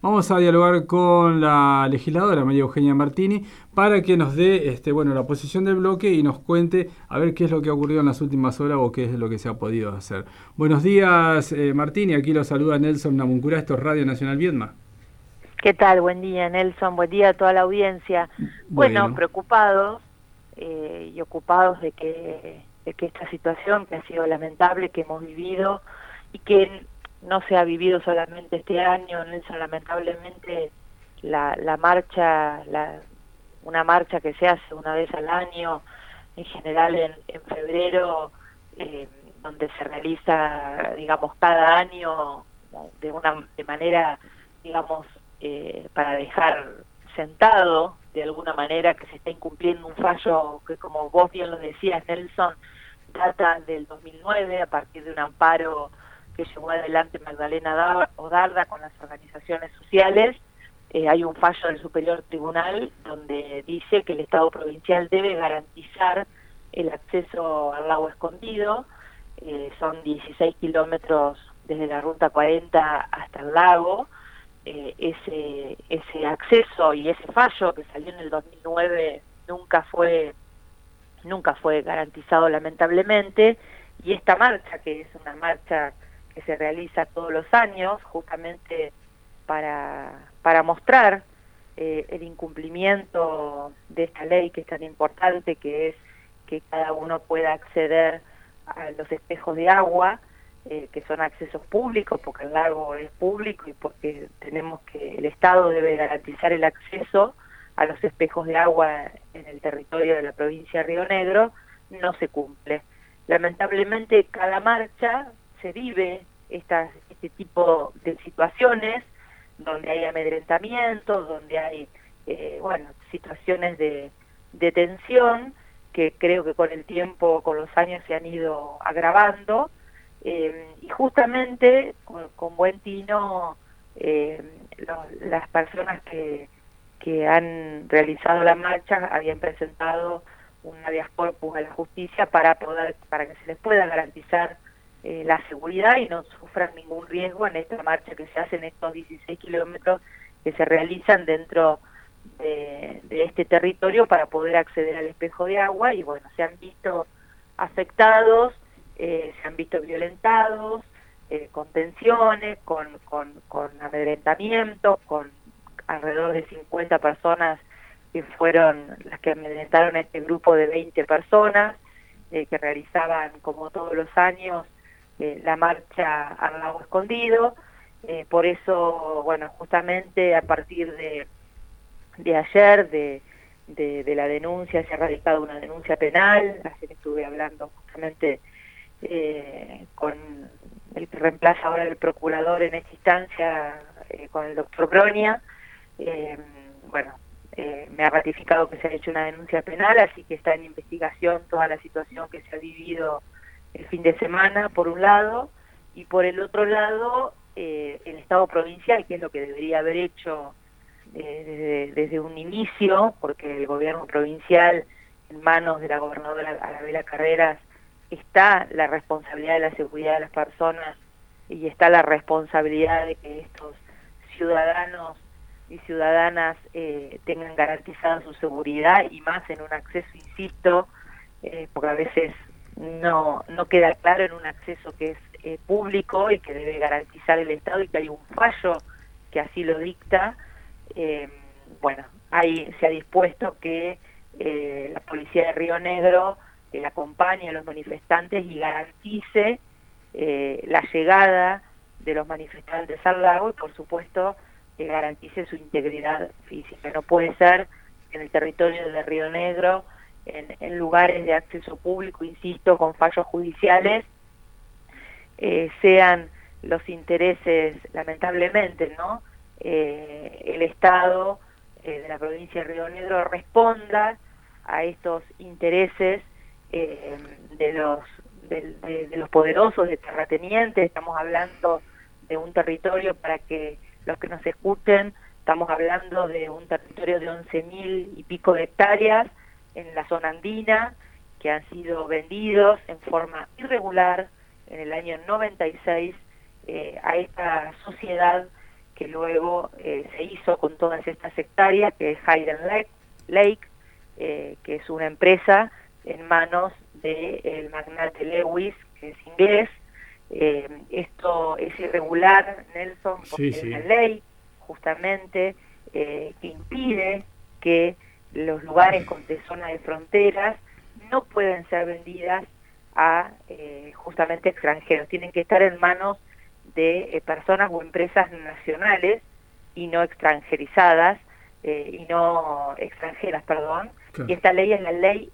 Vamos a dialogar con la legisladora María Eugenia Martini para que nos dé la posición del bloque y nos cuente a ver qué es lo que ha ocurrido en las últimas horas o qué es lo que se ha podido hacer. Buenos días, Martini. Aquí lo saluda Nelson Namuncurá. Esto es Radio Nacional Viedma. ¿Qué tal? Buen día, Nelson. Buen día a toda la audiencia. Bueno, Bueno. preocupados y ocupados de que esta situación que ha sido lamentable, que hemos vivido y que no se ha vivido solamente este año, Nelson, lamentablemente la marcha, una marcha que se hace una vez al año, en general en febrero, donde se realiza, digamos, cada año de manera, digamos, para dejar sentado de alguna manera que se está incumpliendo un fallo que, como vos bien lo decías, Nelson, data del 2009 a partir de un amparo que llevó adelante Magdalena Odarda con las organizaciones sociales. Hay un fallo del Superior Tribunal donde dice que el Estado provincial debe garantizar el acceso al lago Escondido. Son 16 kilómetros desde la Ruta 40 hasta el lago. Ese acceso y ese fallo que salió en el 2009 nunca fue garantizado, lamentablemente, y esta marcha, que es una marcha que se realiza todos los años justamente para mostrar el incumplimiento de esta ley que es tan importante, que es que cada uno pueda acceder a los espejos de agua, que son accesos públicos, porque el lago es público y porque el Estado debe garantizar el acceso a los espejos de agua en el territorio de la provincia de Río Negro, no se cumple. Lamentablemente cada marcha se vive este tipo de situaciones donde hay amedrentamientos, donde hay situaciones de tensión que creo que con el tiempo, con los años se han ido agravando. Y justamente con buen tino las personas que han realizado la marcha habían presentado un habeas corpus a la justicia para que se les pueda garantizar la seguridad y no sufran ningún riesgo en esta marcha que se hace en estos 16 kilómetros que se realizan dentro de este territorio para poder acceder al espejo de agua. Y bueno, se han visto afectados, se han visto violentados, con tensiones, con amedrentamientos, con alrededor de 50 personas que fueron las que amedrentaron a este grupo de 20 personas que realizaban, como todos los años, la marcha al lago Escondido. Por eso, bueno, justamente a partir de ayer, de la denuncia, se ha radicado una denuncia penal. Ayer estuve hablando justamente con el que reemplaza ahora el procurador en esta instancia, con el doctor Bronia. Me ha ratificado que se ha hecho una denuncia penal, así que está en investigación toda la situación que se ha vivido el fin de semana, por un lado, y por el otro lado, el Estado provincial, que es lo que debería haber hecho desde un inicio, porque el gobierno provincial, en manos de la gobernadora Arabela Carreras, está la responsabilidad de la seguridad de las personas y está la responsabilidad de que estos ciudadanos y ciudadanas tengan garantizada su seguridad, y más en un acceso, insisto, porque a veces no queda claro en un acceso que es público y que debe garantizar el Estado, y que hay un fallo que así lo dicta. Ahí se ha dispuesto que la policía de Río Negro acompañe a los manifestantes y garantice la llegada de los manifestantes al lago, y por supuesto que garantice su integridad física. No puede ser que en el territorio de Río Negro, en lugares de acceso público, insisto, con fallos judiciales, sean los intereses, lamentablemente, ¿no? El Estado de la provincia de Río Negro responda a estos intereses de los poderosos, de terratenientes. Estamos hablando de un territorio, para que los que nos escuchen, estamos hablando de un territorio de 11.000 y pico de hectáreas en la zona andina, que han sido vendidos en forma irregular en el año 96 a esta sociedad que luego se hizo con todas estas hectáreas, que es Hayden Lake, que es una empresa en manos del magnate Lewis, que es inglés. Esto es irregular, Nelson, porque es una ley justamente que impide que los lugares de zona de fronteras no pueden ser vendidas a justamente extranjeros. Tienen que estar en manos de personas o empresas nacionales y no extranjerizadas, perdón. Claro. Y esta ley es la ley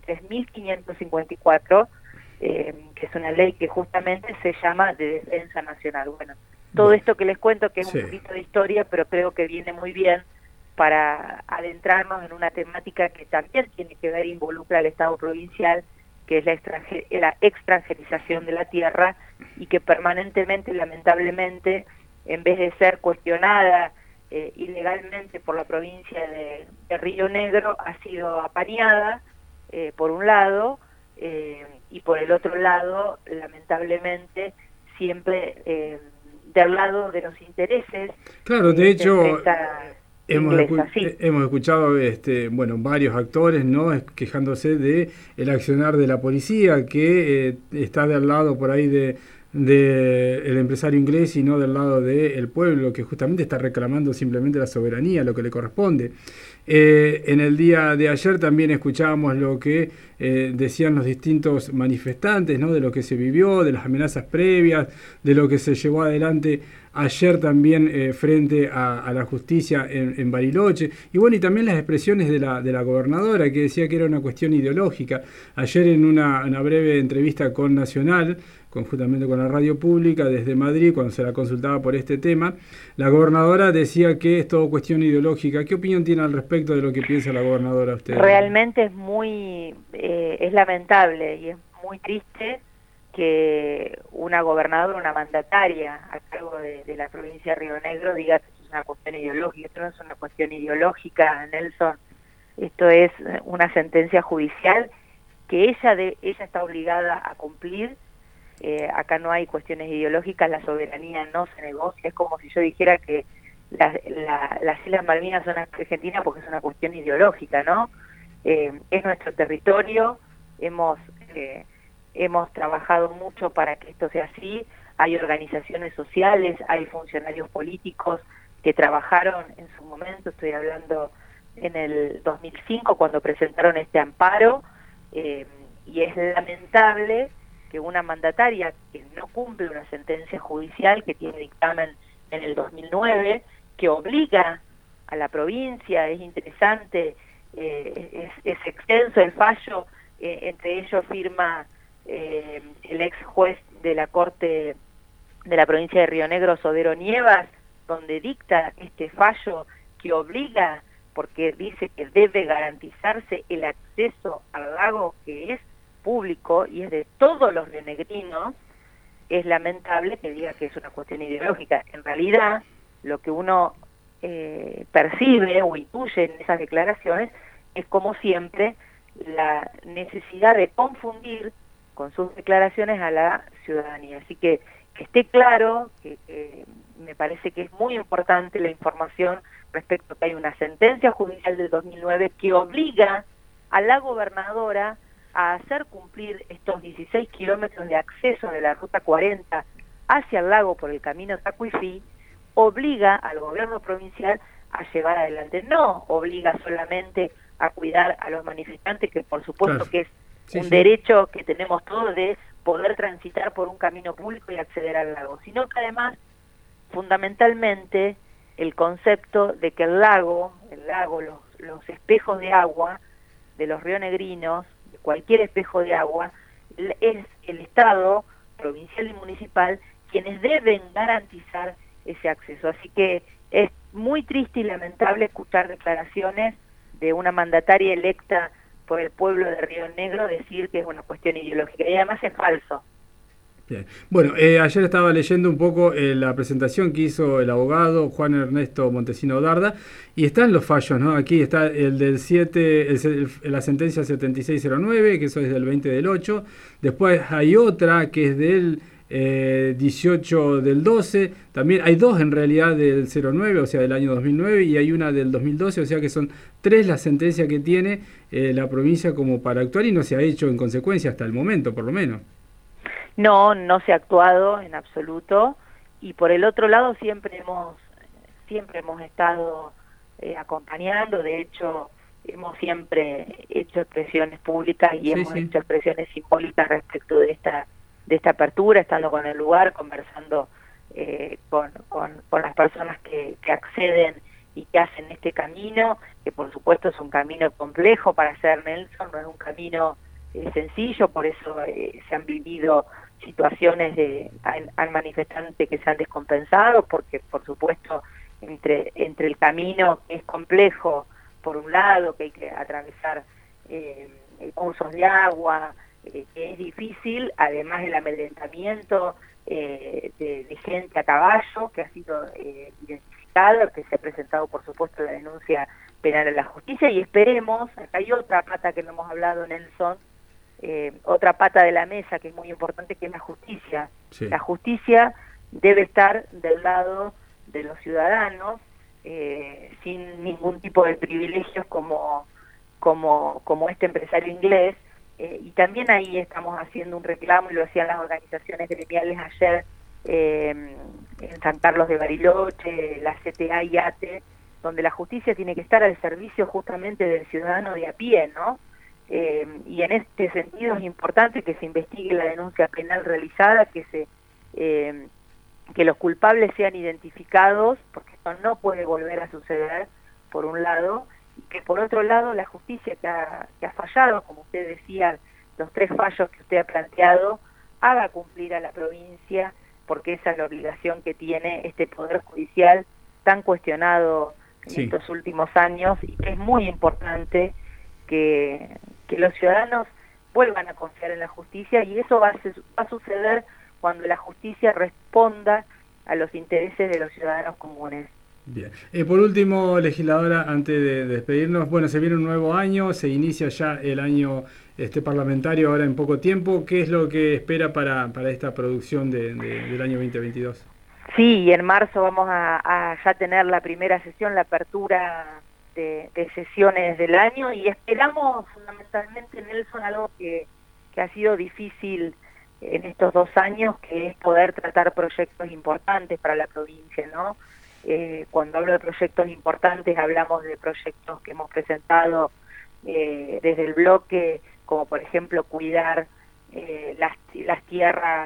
23.554, que es una ley que justamente se llama de defensa nacional. Bueno, todo esto que les cuento, que es un poquito de historia, pero creo que viene muy bien para adentrarnos en una temática que también tiene que ver, involucra al Estado provincial, que es la extranjerización de la tierra, y que permanentemente, lamentablemente, en vez de ser cuestionada ilegalmente por la provincia de Río Negro, ha sido apañada por un lado, y por el otro lado, lamentablemente, siempre del lado de los intereses. Claro, de hecho, hemos escuchado varios actores, ¿no?, quejándose de el accionar de la policía, que está del lado por ahí de el empresario inglés y no del lado del pueblo, que justamente está reclamando simplemente la soberanía, lo que le corresponde. En el día de ayer también escuchábamos lo que decían los distintos manifestantes, ¿no?, de lo que se vivió, de las amenazas previas, de lo que se llevó adelante ayer también frente a la justicia en Bariloche, y bueno, y también las expresiones de la gobernadora, que decía que era una cuestión ideológica. Ayer en una breve entrevista con Nacional, conjuntamente con la radio pública desde Madrid, cuando se la consultaba por este tema, la gobernadora decía que es todo cuestión ideológica. ¿Qué opinión tiene al respecto de lo que piensa la gobernadora usted? Realmente es muy es lamentable y es muy triste que una gobernadora, una mandataria a cargo de la provincia de Río Negro diga que es una cuestión ideológica. Esto no es una cuestión ideológica, Nelson. Esto es una sentencia judicial que ella está obligada a cumplir. Acá no hay cuestiones ideológicas, la soberanía no se negocia. Es como si yo dijera que las Islas Malvinas son argentinas porque es una cuestión ideológica, ¿no? Es nuestro territorio, hemos trabajado mucho para que esto sea así. Hay organizaciones sociales, hay funcionarios políticos que trabajaron en su momento, estoy hablando en el 2005 cuando presentaron este amparo, y es lamentable que una mandataria que no cumple una sentencia judicial que tiene dictamen en el 2009, que obliga a la provincia, es interesante, es extenso el fallo, entre ellos firma el ex juez de la Corte de la provincia de Río Negro, Sodero Nievas, donde dicta este fallo que obliga, porque dice que debe garantizarse el acceso al lago, que es público y es de todos los rionegrinos. Es lamentable que diga que es una cuestión ideológica. En realidad, lo que uno percibe o intuye en esas declaraciones es, como siempre, la necesidad de confundir con sus declaraciones a la ciudadanía. Así que esté claro que me parece que es muy importante la información respecto a que hay una sentencia judicial del 2009 que obliga a la gobernadora a hacer cumplir estos 16 kilómetros de acceso de la Ruta 40 hacia el lago por el camino Tacuifí, obliga al gobierno provincial a llevar adelante. No obliga solamente a cuidar a los manifestantes, que por supuesto que es un derecho que tenemos todos de poder transitar por un camino público y acceder al lago, sino que además, fundamentalmente, el concepto de que el lago, los espejos de agua de los rionegrinos, de cualquier espejo de agua, es el Estado provincial y municipal quienes deben garantizar ese acceso. Así que es muy triste y lamentable escuchar declaraciones de una mandataria electa por el pueblo de Río Negro decir que es una cuestión ideológica, y además es falso. Bien. Bueno, ayer estaba leyendo un poco la presentación que hizo el abogado Juan Ernesto Montesino Darda, y están los fallos, ¿no? Aquí está el del 7, la sentencia 7609, que eso es del 20 del 8, después hay otra que es del 18 del 12, también hay dos en realidad del 09, o sea, del año 2009, y hay una del 2012, o sea que son 3 las sentencias que tiene la provincia como para actuar y no se ha hecho en consecuencia hasta el momento, por lo menos. No, no se ha actuado en absoluto, y por el otro lado siempre hemos estado acompañando. De hecho hemos siempre hecho expresiones públicas y hemos hecho expresiones simbólicas respecto de esta apertura, estando con el lugar, conversando con las personas que acceden y que hacen este camino, que por supuesto es un camino complejo para hacer, Nelson, no es un camino sencillo, por eso se han vivido situaciones han manifestantes que se han descompensado, porque por supuesto entre el camino, que es complejo por un lado, que hay que atravesar cursos de agua, que es difícil, además el amedrentamiento de gente a caballo que ha sido identificado, que se ha presentado por supuesto la denuncia penal a la justicia, y esperemos, acá hay otra pata que no hemos hablado, Nelson, otra pata de la mesa que es muy importante, que es la justicia. Sí. La justicia debe estar del lado de los ciudadanos, sin ningún tipo de privilegios como este empresario inglés, y también ahí estamos haciendo un reclamo, y lo hacían las organizaciones gremiales ayer en San Carlos de Bariloche, la CTA y ATE, donde la justicia tiene que estar al servicio justamente del ciudadano de a pie, ¿no? Y en este sentido es importante que se investigue la denuncia penal realizada, que los culpables sean identificados, porque esto no puede volver a suceder, por un lado, y que por otro lado la justicia que ha fallado, como usted decía, los 3 fallos que usted ha planteado, haga cumplir a la provincia, porque esa es la obligación que tiene este Poder Judicial tan cuestionado en estos últimos años, y que es muy importante que los ciudadanos vuelvan a confiar en la justicia, y eso va a suceder cuando la justicia responda a los intereses de los ciudadanos comunes. Bien. Por último, legisladora, antes de despedirnos, bueno, se viene un nuevo año, se inicia ya el año parlamentario ahora en poco tiempo. ¿Qué es lo que espera para esta producción del año 2022? Sí, en marzo vamos a ya tener la primera sesión, la apertura de sesiones del año, y esperamos fundamentalmente, Nelson, algo que ha sido difícil en estos 2 años, que es poder tratar proyectos importantes para la provincia, ¿no? Cuando hablo de proyectos importantes, hablamos de proyectos que hemos presentado desde el bloque, como por ejemplo cuidar las tierras,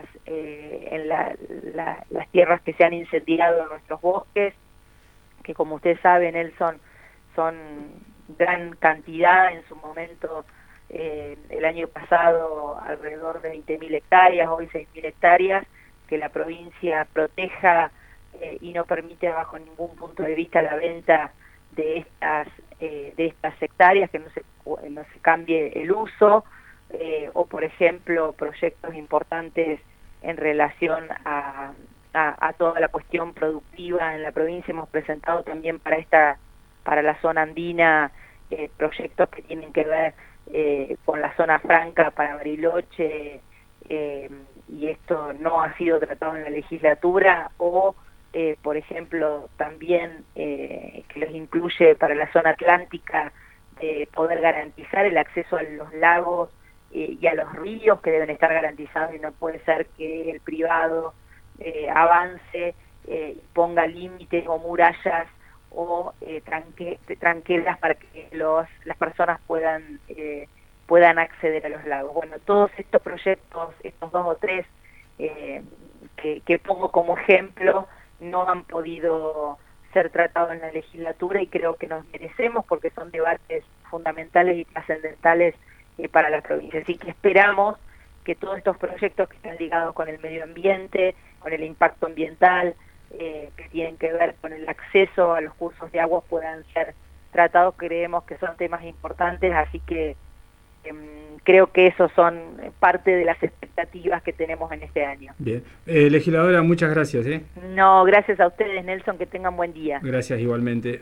las tierras que se han incendiado en nuestros bosques, que como usted sabe, Nelson, son gran cantidad. En su momento, el año pasado, alrededor de 20.000 hectáreas, hoy 6.000 hectáreas, que la provincia proteja y no permite bajo ningún punto de vista la venta de estas hectáreas, que no se cambie el uso, o por ejemplo proyectos importantes en relación a toda la cuestión productiva en la provincia. Hemos presentado también para la zona andina proyectos que tienen que ver con la zona franca para Bariloche, y esto no ha sido tratado en la legislatura, o por ejemplo también que los incluye para la zona atlántica, de poder garantizar el acceso a los lagos y a los ríos, que deben estar garantizados, y no puede ser que el privado avance y ponga límites o murallas o tranqueras para que las personas puedan acceder a los lagos. Bueno, todos estos proyectos, estos 2 o 3 que pongo como ejemplo, no han podido ser tratados en la legislatura, y creo que nos merecemos, porque son debates fundamentales y trascendentales para la provincia. Así que esperamos que todos estos proyectos que están ligados con el medio ambiente, con el impacto ambiental, que tienen que ver con el acceso a los cursos de agua, puedan ser tratados. Creemos que son temas importantes, así que creo que esos son parte de las expectativas que tenemos en este año. Bien. Legisladora, muchas gracias. No, gracias a ustedes, Nelson, que tengan buen día. Gracias igualmente.